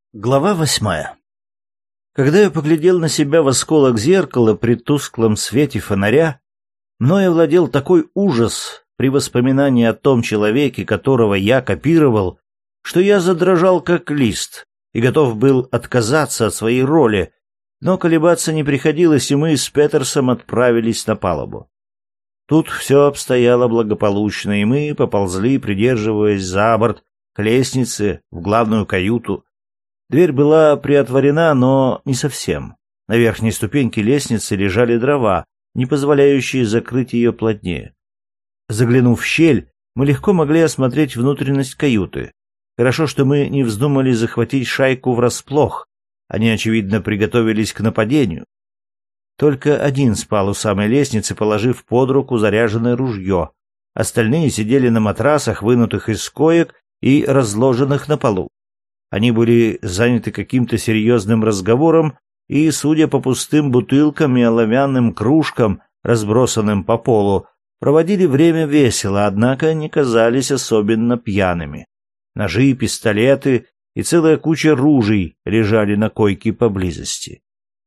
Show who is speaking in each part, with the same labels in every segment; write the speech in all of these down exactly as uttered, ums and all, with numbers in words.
Speaker 1: Глава восьмая. Когда я поглядел на себя в осколок зеркала при тусклом свете фонаря, мною овладел такой ужас при воспоминании о том человеке, которого я копировал, что я задрожал как лист и готов был отказаться от своей роли, но колебаться не приходилось, и мы с Петерсом отправились на палубу. Тут все обстояло благополучно, и мы поползли, придерживаясь за борт, к лестнице, в главную каюту. Дверь была приотворена, но не совсем. На верхней ступеньке лестницы лежали дрова, не позволяющие закрыть ее плотнее. Заглянув в щель, мы легко могли осмотреть внутренность каюты. Хорошо, что мы не вздумали захватить шайку врасплох. Они, очевидно, приготовились к нападению. Только один спал у самой лестницы, положив под руку заряженное ружье. Остальные сидели на матрасах, вынутых из коек и разложенных на полу. Они были заняты каким-то серьезным разговором и, судя по пустым бутылкам и оловянным кружкам, разбросанным по полу, проводили время весело, однако не казались особенно пьяными. Ножи, пистолеты и целая куча ружей лежали на койке поблизости.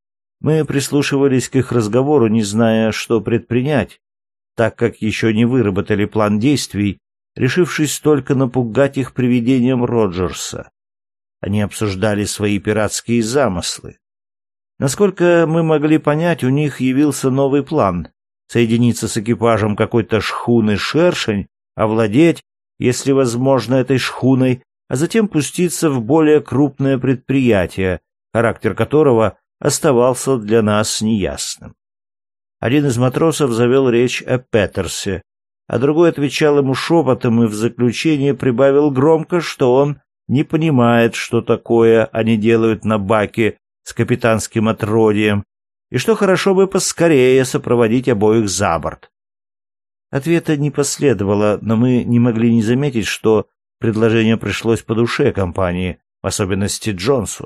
Speaker 1: Мы прислушивались к их разговору, не зная, что предпринять, так как еще не выработали план действий, решившись только напугать их привидением Роджерса. Они обсуждали свои пиратские замыслы. Насколько мы могли понять, у них явился новый план — соединиться с экипажем какой-то шхуны «Шершень», овладеть, если возможно, этой шхуной, а затем пуститься в более крупное предприятие, характер которого оставался для нас неясным. Один из матросов завел речь о Петерсе, а другой отвечал ему шепотом и в заключение прибавил громко, что он не понимает, что такое они делают на баке с капитанским отродьем, и что хорошо бы поскорее сопроводить обоих за борт. Ответа не последовало, но мы не могли не заметить, что предложение пришлось по душе компании, в особенности Джонсу.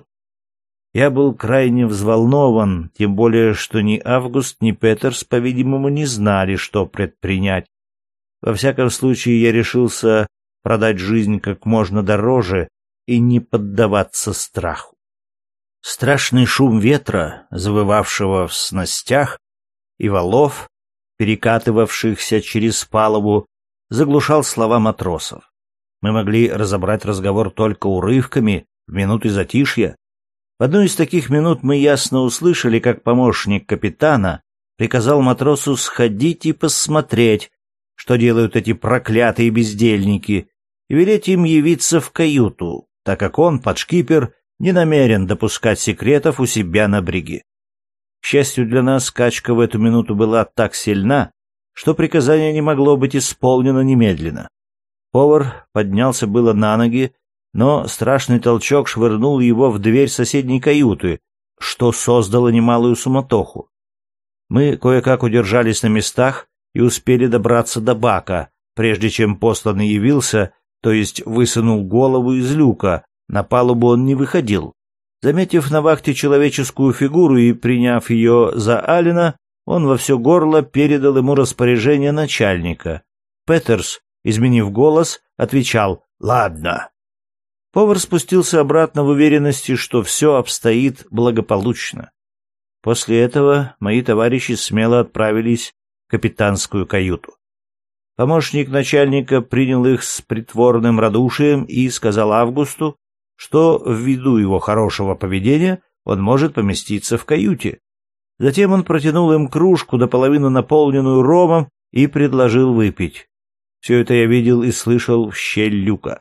Speaker 1: Я был крайне взволнован, тем более, что ни Август, ни Петерс, по-видимому, не знали, что предпринять. Во всяком случае, я решился продать жизнь как можно дороже и не поддаваться страху. Страшный шум ветра, завывавшего в снастях, и валов, перекатывавшихся через палубу, заглушал слова матросов. Мы могли разобрать разговор только урывками, в минуты затишья. В одну из таких минут мы ясно услышали, как помощник капитана приказал матросу сходить и посмотреть, что делают эти проклятые бездельники, и велеть им явиться в каюту, так как он, подшкипер, не намерен допускать секретов у себя на бриге. К счастью для нас, качка в эту минуту была так сильна, что приказание не могло быть исполнено немедленно. Повар поднялся было на ноги, но страшный толчок швырнул его в дверь соседней каюты, что создало немалую суматоху. Мы кое-как удержались на местах и успели добраться до бака, прежде чем посланный явился, то есть высунул голову из люка. На палубу он не выходил. Заметив на вахте человеческую фигуру и приняв ее за Алина, он во все горло передал ему распоряжение начальника. Петерс, изменив голос, отвечал «Ладно». Повар спустился обратно в уверенности, что все обстоит благополучно. После этого мои товарищи смело отправились в капитанскую каюту. Помощник начальника принял их с притворным радушием и сказал Августу, что ввиду его хорошего поведения он может поместиться в каюте. Затем он протянул им кружку, наполовину наполненную ромом, и предложил выпить. Все это я видел и слышал в щель люка.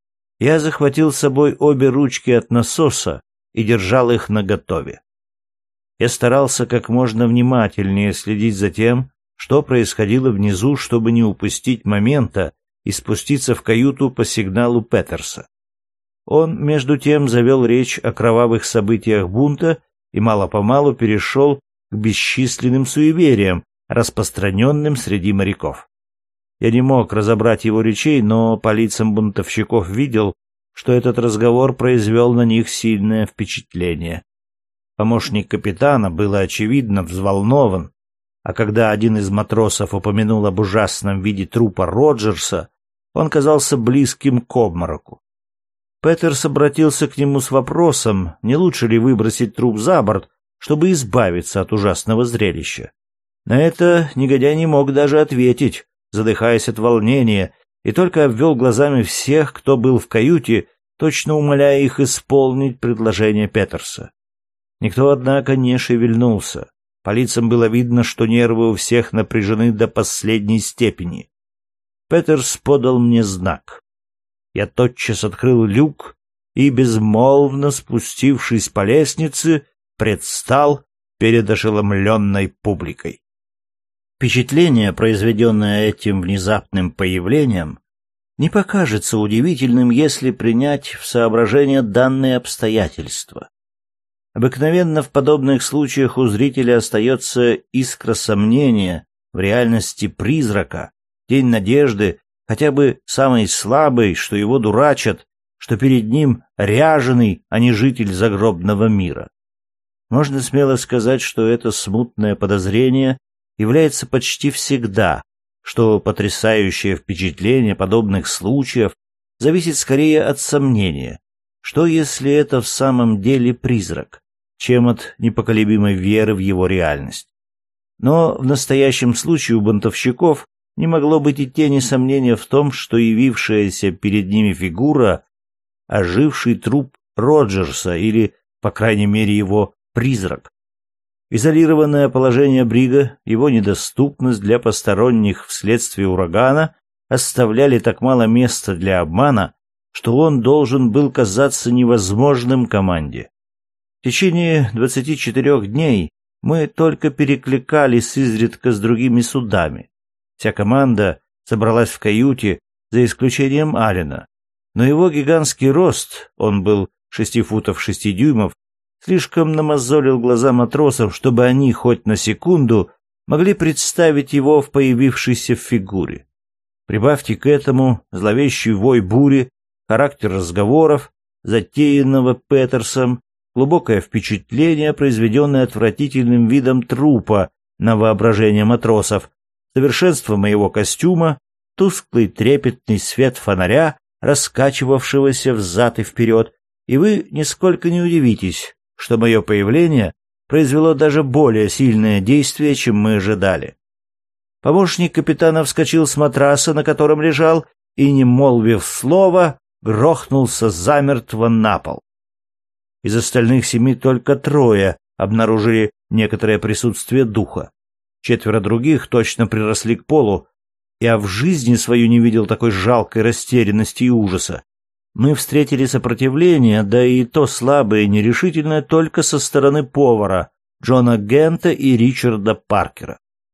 Speaker 1: Я захватил с собой обе ручки от насоса и держал их наготове. Я старался как можно внимательнее следить за тем, что происходило внизу, чтобы не упустить момента и спуститься в каюту по сигналу Петерса. Он, между тем, завел речь о кровавых событиях бунта и мало-помалу перешел к бесчисленным суевериям, распространенным среди моряков. Я не мог разобрать его речей, но по лицам бунтовщиков видел, что этот разговор произвел на них сильное впечатление. Помощник капитана был, очевидно, взволнован, а когда один из матросов упомянул об ужасном виде трупа Роджерса, он казался близким к обмороку. Петерс обратился к нему с вопросом, не лучше ли выбросить труп за борт, чтобы избавиться от ужасного зрелища. На это негодяй не мог даже ответить, задыхаясь от волнения, и только обвел глазами всех, кто был в каюте, точно умоляя их исполнить предложение Петерса. Никто, однако, не шевельнулся. По лицам было видно, что нервы у всех напряжены до последней степени. Петерс подал мне знак. Я тотчас открыл люк и, безмолвно спустившись по лестнице, предстал перед ошеломленной публикой. Впечатление, произведенное этим внезапным появлением, не покажется удивительным, если принять в соображение данные обстоятельства. Обыкновенно в подобных случаях у зрителя остается искра сомнения в реальности призрака, тень надежды, хотя бы самой слабой, что его дурачат, что перед ним ряженый, а не житель загробного мира. Можно смело сказать, что это смутное подозрение является почти всегда, что потрясающее впечатление подобных случаев зависит скорее от сомнения, что если это в самом деле призрак, чем от непоколебимой веры в его реальность. Но в настоящем случае у бунтовщиков не могло быть и тени сомнения в том, что явившаяся перед ними фигура — оживший труп Роджерса или, по крайней мере, его призрак. Изолированное положение брига, его недоступность для посторонних вследствие урагана оставляли так мало места для обмана, что он должен был казаться невозможным команде. В течение двадцати четырех дней мы только перекликались изредка с другими судами. Вся команда собралась в каюте, за исключением Аллена, но его гигантский рост, он был шести футов шести дюймов, слишком намозолил глаза матросов, чтобы они хоть на секунду могли представить его в появившейся фигуре. Прибавьте к этому зловещий вой бури, характер разговоров, затеянного Петерсом, глубокое впечатление, произведенное отвратительным видом трупа на воображение матросов, совершенство моего костюма, тусклый трепетный свет фонаря, раскачивавшегося взад и вперед, и вы нисколько не удивитесь, что мое появление произвело даже более сильное действие, чем мы ожидали. Помощник капитана вскочил с матраса, на котором лежал, и, не молвив слова, грохнулся замертво на пол. Из остальных семи только трое обнаружили некоторое присутствие духа. Четверо других точно приросли к полу. Я в жизни свою не видел такой жалкой растерянности и ужаса. Мы встретили сопротивление, да и то слабое и нерешительное, только со стороны повара, Джона Гента и Ричарда Паркера.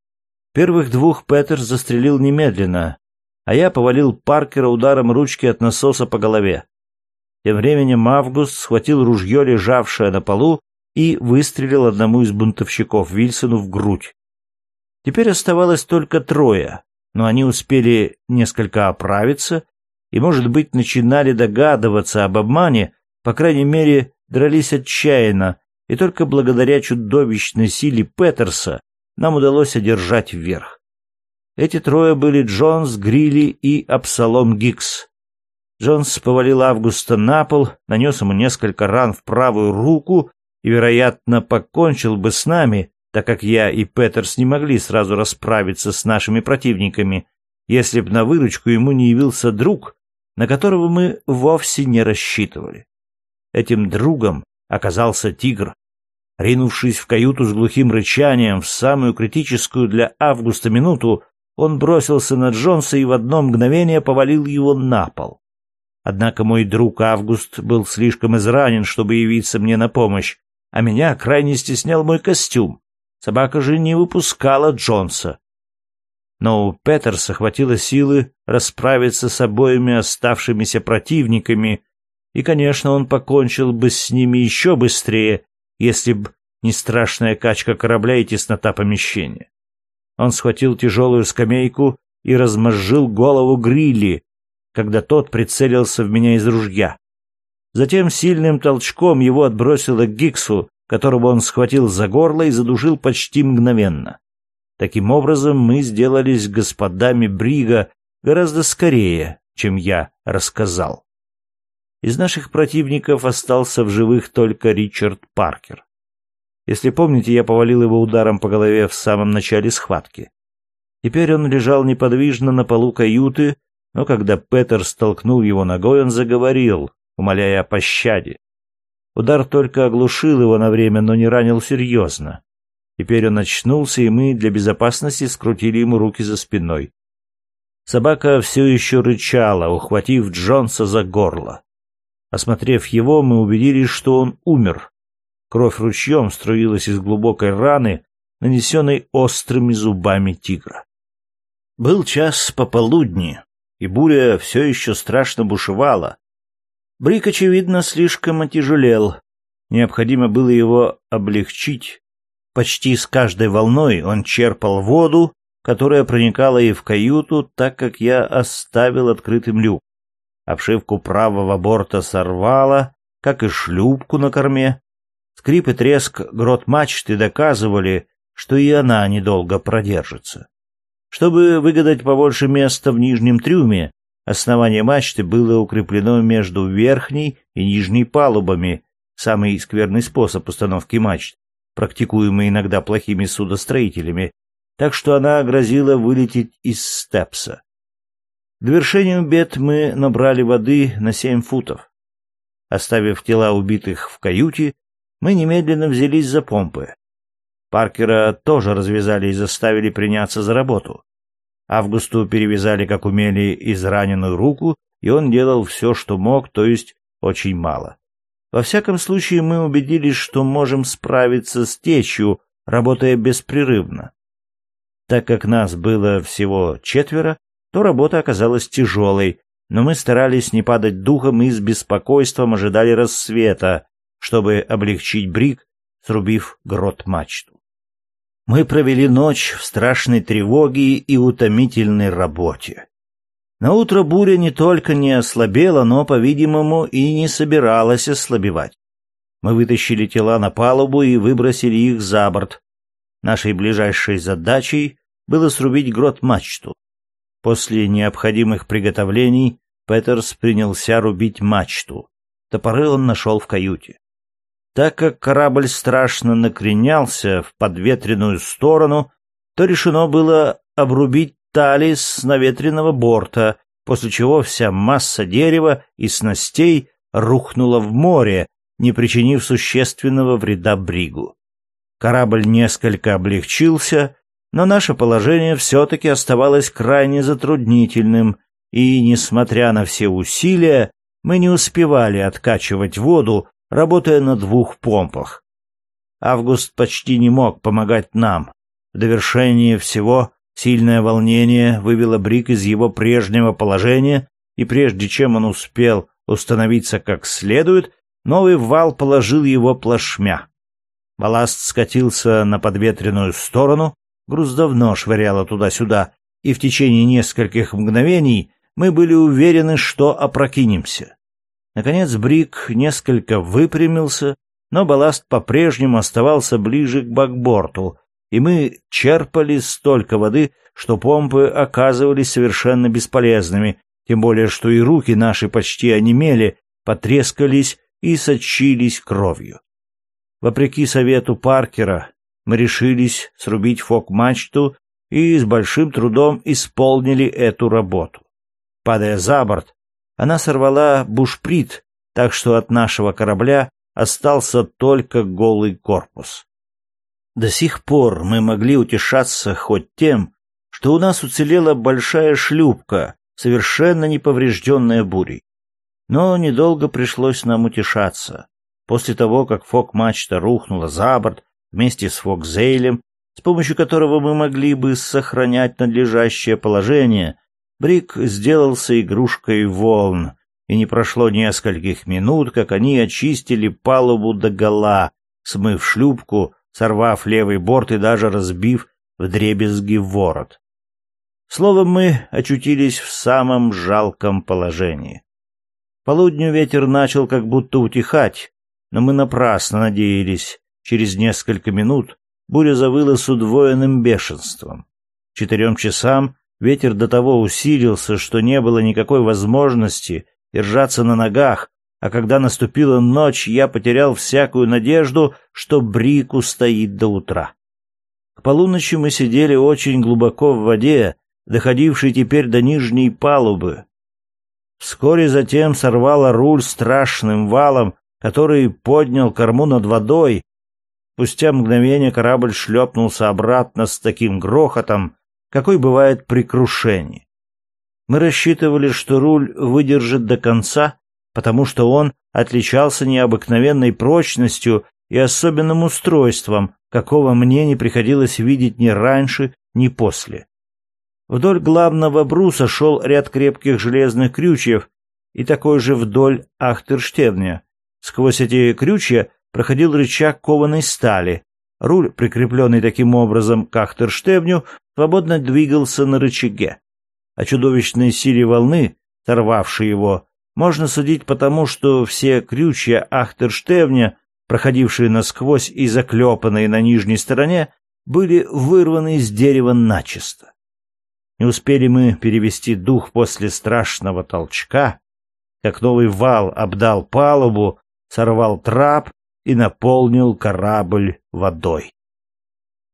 Speaker 1: Первых двух Петерс застрелил немедленно, а я повалил Паркера ударом ручки от насоса по голове. Тем временем Август схватил ружье, лежавшее на полу, и выстрелил одному из бунтовщиков, Вильсону, в грудь. Теперь оставалось только трое, но они успели несколько оправиться и, может быть, начинали догадываться об обмане, по крайней мере, дрались отчаянно, и только благодаря чудовищной силе Петерса нам удалось одержать верх. Эти трое были Джонс, Грилли и Абсалом Гикс. Джонс повалил Августа на пол, нанес ему несколько ран в правую руку и, вероятно, покончил бы с нами, так как я и Петерс не могли сразу расправиться с нашими противниками, если б на выручку ему не явился друг, на которого мы вовсе не рассчитывали. Этим другом оказался тигр. Ринувшись в каюту с глухим рычанием в самую критическую для Августа минуту, он бросился на Джонса и в одно мгновение повалил его на пол. Однако мой друг Август был слишком изранен, чтобы явиться мне на помощь, а меня крайне стеснял мой костюм. Собака же не выпускала Джонса. Но у Петерса хватило силы расправиться с обоими оставшимися противниками, и, конечно, он покончил бы с ними еще быстрее, если б не страшная качка корабля и теснота помещения. Он схватил тяжелую скамейку и размозжил голову Грилли, когда тот прицелился в меня из ружья. Затем сильным толчком его отбросило к Гиксу, которого он схватил за горло и задушил почти мгновенно. Таким образом, мы сделались господами брига гораздо скорее, чем я рассказал. Из наших противников остался в живых только Ричард Паркер. Если помните, я повалил его ударом по голове в самом начале схватки. Теперь он лежал неподвижно на полу каюты, но когда Петер столкнул его ногой, он заговорил, умоляя о пощаде. Удар только оглушил его на время, но не ранил серьезно. Теперь он очнулся, и мы для безопасности скрутили ему руки за спиной. Собака все еще рычала, ухватив Джонса за горло. Осмотрев его, мы убедились, что он умер. Кровь ручьем струилась из глубокой раны, нанесенной острыми зубами тигра. Был час пополудни, и буря все еще страшно бушевала. Брик, очевидно, слишком отяжелел. Необходимо было его облегчить. Почти с каждой волной он черпал воду, которая проникала и в каюту, так как я оставил открытым люк. Обшивку правого борта сорвало, как и шлюпку на корме. Скрип и треск грот мачты доказывали, что и она недолго продержится. Чтобы выгадать побольше места в нижнем трюме, основание мачты было укреплено между верхней и нижней палубами, самый скверный способ установки мачт, практикуемый иногда плохими судостроителями, так что она грозила вылететь из степса. К довершению бед мы набрали воды на семь футов. Оставив тела убитых в каюте, мы немедленно взялись за помпы. Паркера тоже развязали и заставили приняться за работу. Августу перевязали, как умели, израненную руку, и он делал все, что мог, то есть очень мало. Во всяком случае, мы убедились, что можем справиться с течью, работая беспрерывно. Так как нас было всего четверо, то работа оказалась тяжелой, но мы старались не падать духом и с беспокойством ожидали рассвета, чтобы облегчить брик, срубив грот-мачту. Мы провели ночь в страшной тревоге и утомительной работе. Наутро буря не только не ослабела, но, по-видимому, и не собиралась ослабевать. Мы вытащили тела на палубу и выбросили их за борт. Нашей ближайшей задачей было срубить грот-мачту. После необходимых приготовлений Петерс принялся рубить мачту. Топоры он нашел в каюте. Так как корабль страшно накренялся в подветренную сторону, то решено было обрубить тали с наветренного борта, после чего вся масса дерева и снастей рухнула в море, не причинив существенного вреда бригу. Корабль несколько облегчился, но наше положение все-таки оставалось крайне затруднительным, и, несмотря на все усилия, мы не успевали откачивать воду, работая на двух помпах. Август почти не мог помогать нам. В довершение всего сильное волнение вывело бриг из его прежнего положения, и прежде чем он успел установиться как следует, новый вал положил его плашмя. Балласт скатился на подветренную сторону, груз давно швыряло туда-сюда, и в течение нескольких мгновений мы были уверены, что опрокинемся. Наконец бриг несколько выпрямился, но балласт по-прежнему оставался ближе к бакборту, и мы черпали столько воды, что помпы оказывались совершенно бесполезными, тем более что и руки наши почти онемели, потрескались и сочились кровью. Вопреки совету Паркера, мы решились срубить фок-мачту и с большим трудом исполнили эту работу. Падая за борт, она сорвала бушприт, так что от нашего корабля остался только голый корпус. До сих пор мы могли утешаться хоть тем, что у нас уцелела большая шлюпка, совершенно не поврежденная бурей. Но недолго пришлось нам утешаться. После того, как фок-мачта рухнула за борт вместе с фок-зейлем, с помощью которого мы могли бы сохранять надлежащее положение, бриг сделался игрушкой волн, и не прошло нескольких минут, как они очистили палубу догола, смыв шлюпку, сорвав левый борт и даже разбив вдребезги ворот. Словом, мы очутились в самом жалком положении. К полудню ветер начал как будто утихать, но мы напрасно надеялись. Через несколько минут буря завыла с удвоенным бешенством. К четырем часам ветер до того усилился, что не было никакой возможности держаться на ногах, а когда наступила ночь, я потерял всякую надежду, что Брик устоит до утра. К полуночи мы сидели очень глубоко в воде, доходившей теперь до нижней палубы. Вскоре затем сорвало руль страшным валом, который поднял корму над водой. Спустя мгновение корабль шлепнулся обратно с таким грохотом, какой бывает при крушении. Мы рассчитывали, что руль выдержит до конца, потому что он отличался необыкновенной прочностью и особенным устройством, какого мне не приходилось видеть ни раньше, ни после. Вдоль главного бруса шел ряд крепких железных крючьев и такой же вдоль ахтерштевня. Сквозь эти крючья проходил рычаг кованой стали. Руль, прикрепленный таким образом к ахтерштевню, свободно двигался на рычаге. О чудовищной силе волны, сорвавшей его, можно судить потому, что все крючья ахтерштевня, проходившие насквозь и заклепанные на нижней стороне, были вырваны из дерева начисто. Не успели мы перевести дух после страшного толчка, как новый вал обдал палубу, сорвал трап и наполнил корабль водой.